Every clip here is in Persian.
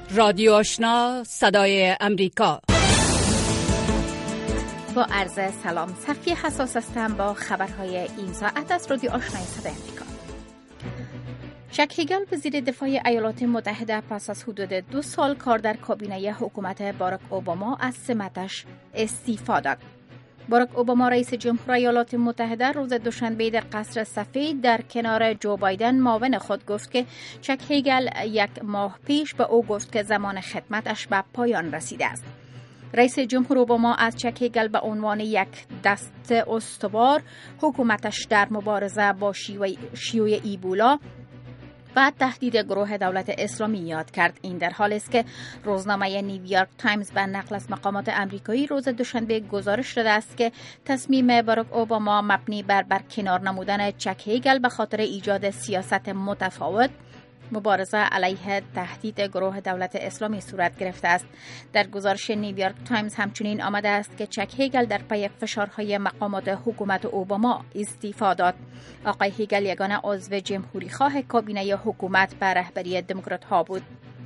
رادیو آشنا صدای امریکا. با عرض سلام، صفیه حساس هستم با خبرهای این ساعت از رادیو آشنای صدای امریکا. چک هگل وزیر دفاع ایالات متحده پس از حدود 2 سال کار در کابینه حکومت باراک اوباما از سمتش استعفا داد. باراک اوباما رئیس جمهور ایالات متحده روز دوشنبه در قصر سفید در کنار جو بایدن معاون خود گفت که چک هگل 1 ماه پیش به او گفت که زمان خدمتش به پایان رسیده است. رئیس جمهور اوباما از چک هگل به عنوان یک دست استوار حکومتش در مبارزه با شیوع ایبولا و تهدید گروه دولت اسلامی یاد کرد. این در حالی است که روزنامه نیویورک تایمز به نقل از مقامات آمریکایی روز دوشنبه گزارش داده است که تصمیم باراک اوباما مبنی بر برکنار نمودن چک هگل به خاطر ایجاد سیاست متفاوت مبارزه علیه تهدید گروه دولت اسلامی صورت گرفته است. در گزارش نیویورک تایمز همچنین آمده است که چک هگل در پی فشارهای مقامات حکومت اوباما استعفا داد. آقای هگل یگانه عضو جمهوری خواه کابینه حکومت به رهبری دموکرات ها بود.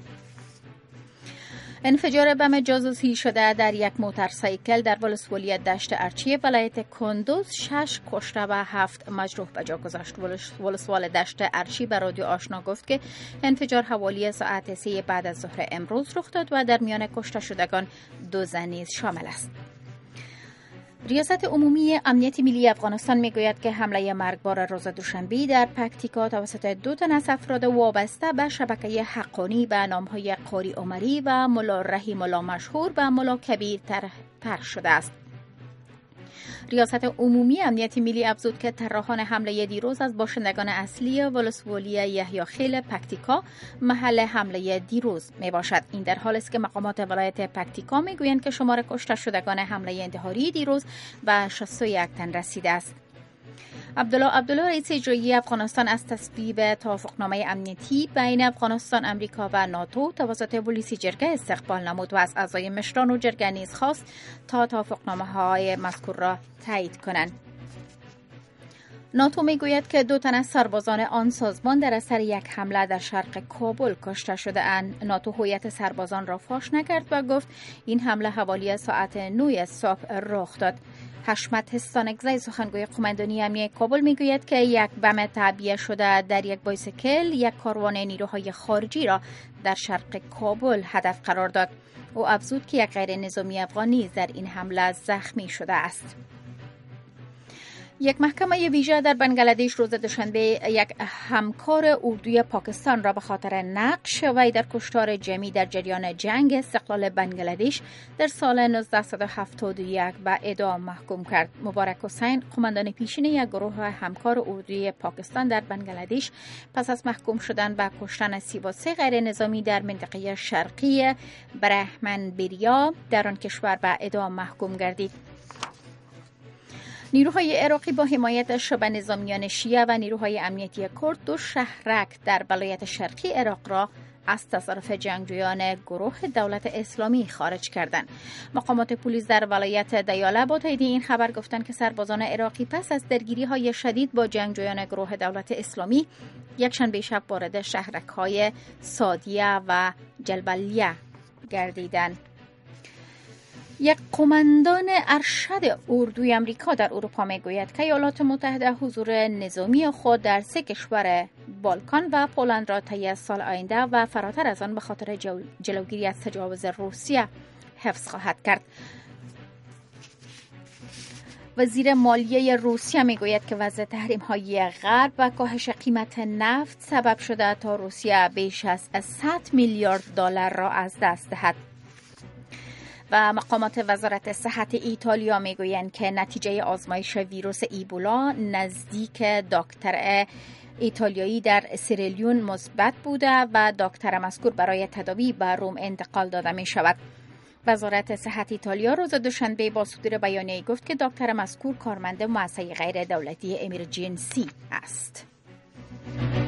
انفجار بم جاسوسی شده در یک موتورسایکل در ولسوالی دشت ارچی ولایت کندوز 6 کشته و 7 مجروح به جا گذاشت. ولسوال دشت ارچی به رادیو آشنا گفت که انفجار حوالی ساعت 3 بعد از ظهر امروز رخ داد و در میان کشته شدگان 2 زن نیز شامل است. ریاست عمومی امنیت ملی افغانستان میگوید که حمله مرگبار روز دوشنبه در پکتیکا توسط 2 تن از افراد وابسته به شبکه حقانی به نامهای قاری عمری و ملا رحیم الله مشهور و ملا کبیر طرح شده است. ریاست عمومی امنیت ملی افزود که طراحان حمله دیروز از باشندگان اصلی ولسوالی یحیی خیل پکتیکا محل حمله دیروز می باشد. این در حالی است که مقامات ولایت پکتیکا می گویند که شمار کشته شدگان حمله انتحاری دیروز به 61 تن رسیده است. عبدالله رئیس اجرایی افغانستان از تصویب توافقنامه امنیتی بین افغانستان، امریکا و ناتو توسط پلیس جرگه استقبال نمود و از اعضای مشران و جرگه نیز خواست تا توافقنامه‌های مذکور را تایید کنند. ناتو میگوید که 2 تن از سربازان آن سازمان در اثر یک حمله در شرق کابل کشته شده اند. ناتو هویت سربازان را فاش نکرد و گفت این حمله حوالی ساعت 9 صبح رخ داد. حشمت هستانگزی سخنگوی قماندانی امنیتی کابل میگوید که یک بم تعبیه شده در یک بایسیکل یک کاروان نیروهای خارجی را در شرق کابل هدف قرار داد. او افزود که یک غیر نظامی افغانی در این حمله زخمی شده است. یک محکمه ویژه در بنگلادش روز دوشنبه یک همکار اردوی پاکستان را به خاطر نقش وی در کشتار جمعی در جریان جنگ استقلال بنگلادش در سال 1971 به اعدام محکوم کرد. مبارک حسین، قماندان پیشین یک گروه همکار اردوی پاکستان در بنگلادش، پس از محکوم شدن به کشتن 33 غیر نظامی در منطقه شرقی برهمنبریا در آن کشور به اعدام محکوم گردید. نیروهای عراقی با حمایت شبه نظامیان شیعه و نیروهای امنیتی کرد 2 شهرک در ولایت شرقی عراق را از تصرف جنگجویان گروه دولت اسلامی خارج کردند. مقامات پلیس در ولایت دیاله با تایید این خبر گفتند که سربازان عراقی پس از درگیری‌های شدید با جنگجویان گروه دولت اسلامی یکشنبه شب وارد شهرک‌های سادیه و جلبلیه گردیدند. یک قماندان ارشد اردوی امریکا در اروپا میگوید که ایالات متحده حضور نظامی خود در 3 کشور بالکان و پولند را طی سال آینده و فراتر از آن به خاطر جلوگیری از تجاوز روسیه حفظ خواهد کرد. وزیر مالیه روسیه میگوید که وضع تحریم‌های غرب و کاهش قیمت نفت سبب شده تا روسیه بیش از 100 میلیارد دلار را از دست دهد. و مقامات وزارت صحت ایتالیا میگویند که نتیجه آزمایش ویروس ایبولا نزدیک دکتر ایتالیایی در سیرالیون مثبت بوده و دکتر مذکور برای تداوی به روم انتقال داده می شود. وزارت صحت ایتالیا روز دوشنبه با صدور بیانیه گفت که دکتر مذکور کارمند مؤسسه غیر دولتی امرجنسی است.